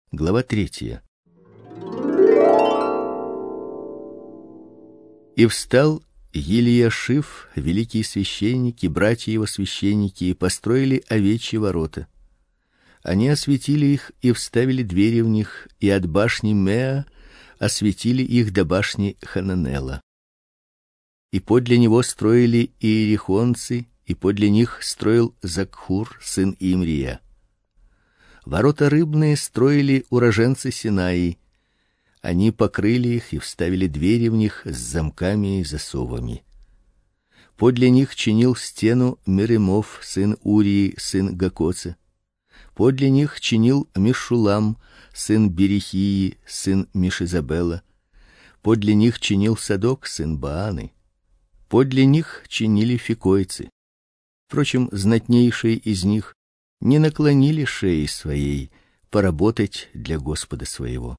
Глава 3. И встал Елиашив, великий священник, и братья его священники, и построили овечьи ворота. Они осветили их и вставили двери в них, и от башни Меа осветили их до башни Хананела. И подле него строили иерихонцы, и подле них строил Закхур, сын Имрия. Ворота рыбные строили уроженцы Синаи. Они покрыли их и вставили двери в них с замками и засовами. Подле них чинил стену Меремов, сын Урии, сын Гакоца. Подле них чинил Мешулам, сын Берихии, сын Мишизабела. Подле них чинил Садок, сын Бааны. Подле них чинили фикойцы. Впрочем, знатнейшие из них не наклонили шеи своей поработать для Господа своего.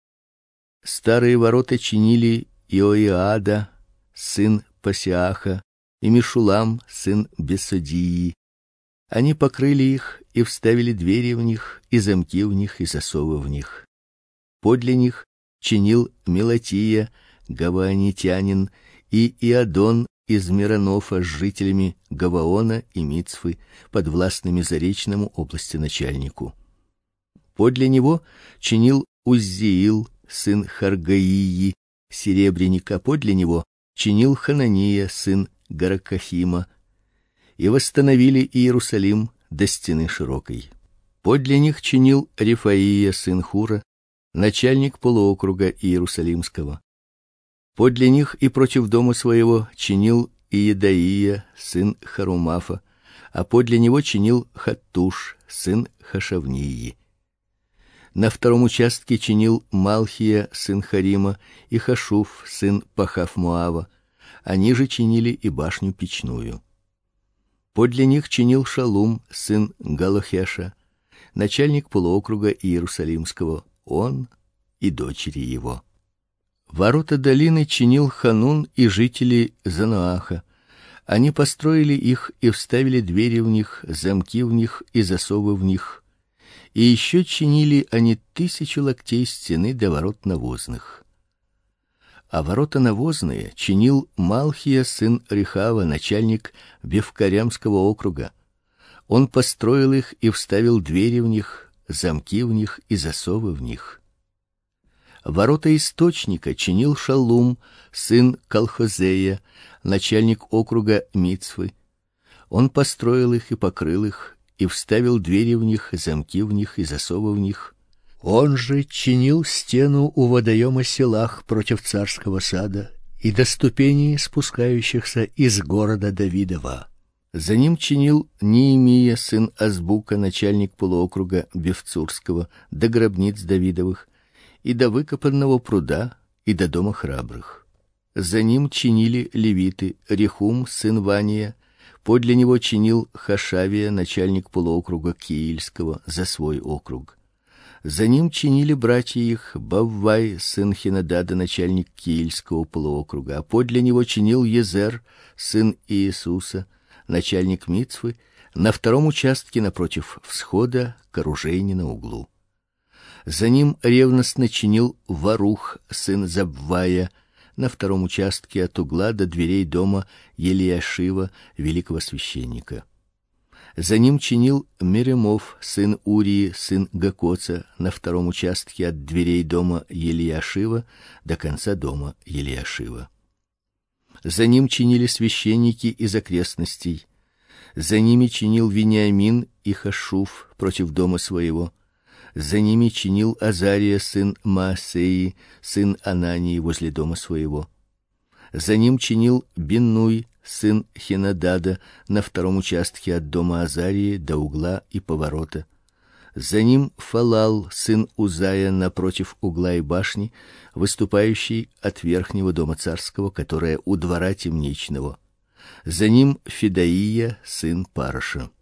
Старые ворота чинили Иоиада, сын Пасиаха, и Мешулам, сын Бесодии. Они покрыли их и вставили двери в них, и замки в них, и засовы в них. Подле них чинил Мелатия, гаваонитянин, и Иадон из Миронофа с жителями Гаваона и Мицфы, подвластными Заречному области начальнику. Подле него чинил Уззиил, сын Харгаии, серебряника, подле него чинил Ханания, сын Гаракахима, и восстановили Иерусалим до стены широкой. Подле них чинил Рефаия, сын Хура, начальник полуокруга Иерусалимского. Подле них и против дома своего чинил Иедаия, сын Харумафа, а подле него чинил Хаттуш, сын Хашавнии. На втором участке чинил Малхия, сын Харима, и Хашуф, сын Пахав-Моава. Они же чинили и башню печную. Подле них чинил Шалум, сын Галохеша, начальник полуокруга Иерусалимского, он и дочери его. Ворота долины чинил Ханун и жители Занааха. Они построили их и вставили двери в них, замки в них и засовы в них. И еще чинили они 1000 локтей стены до ворот навозных. А ворота навозные чинил Малхия, сын Рехава, начальник Бевкарямского округа. Он построил их и вставил двери в них, замки в них и засовы в них. Ворота источника чинил Шалум, сын Колхозея, начальник округа Мицфы. Он построил их и покрыл их, и вставил двери в них, замки в них и засовы в них. Он же чинил стену у водоема Селах против царского сада и до ступеней, спускающихся из города Давидова. За ним чинил Неемия, сын Азбука, начальник полуокруга Бевцурского, до гробниц Давидовых, и до выкопанного пруда, и до дома храбрых. За ним чинили левиты: Рехум, сын Вания, подле него чинил Хашавия, начальник полуокруга Киильского, за свой округ. За ним чинили братья их: Баввай, сын Хинадада, начальник Киильского полуокруга, а подле него чинил Езер, сын Иисуса, начальник Мицфы, на втором участке напротив всхода к оружейне на углу. За ним ревностно чинил Варух, сын Забвая, на втором участке от угла до дверей дома Елиашива, великого священника. За ним чинил Меремов, сын Урии, сын Гакоца, на втором участке от дверей дома Елиашива до конца дома Елиашива. За ним чинили священники из окрестностей. За ними чинил Вениамин и Хашуф против дома своего. За ними чинил Азария, сын Маасеи, сын Анании, возле дома своего. За ним чинил Биннуй, сын Хинадада, на втором участке от дома Азарии до угла и поворота. За ним Фалал, сын Узая, напротив угла и башни, выступающий от верхнего дома царского, которая у двора темничного. За ним Федаия, сын Параша.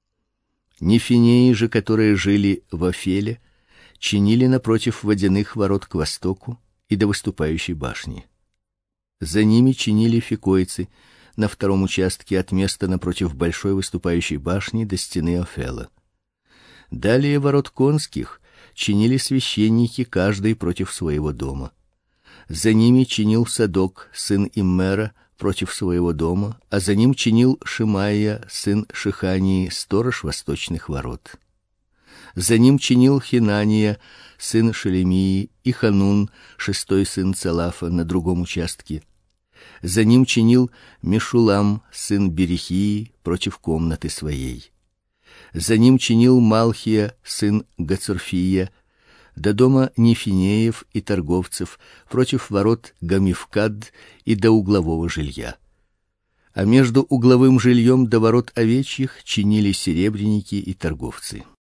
Нефинеи же, которые жили в Афеле, чинили напротив водяных ворот к востоку и до выступающей башни. За ними чинили фикойцы на втором участке от места напротив большой выступающей башни до стены Афела. Далее ворот конских чинили священники, каждый против своего дома. За ними чинил Садок, сын Иммера, против своего дома, а за ним чинил Шимаия, сын Шихании, сторож восточных ворот. За ним чинил Хинания, сын Шелемии, и Ханун, шестой сын Целафа, на другом участке. За ним чинил Мешулам, сын Берихии, против комнаты своей. За ним чинил Малхия, сын Гацурфия, до дома Нефинеев и торговцев, против ворот Гамифкад и до углового жилья. А между угловым жильем до ворот овечьих чинили серебряники и торговцы.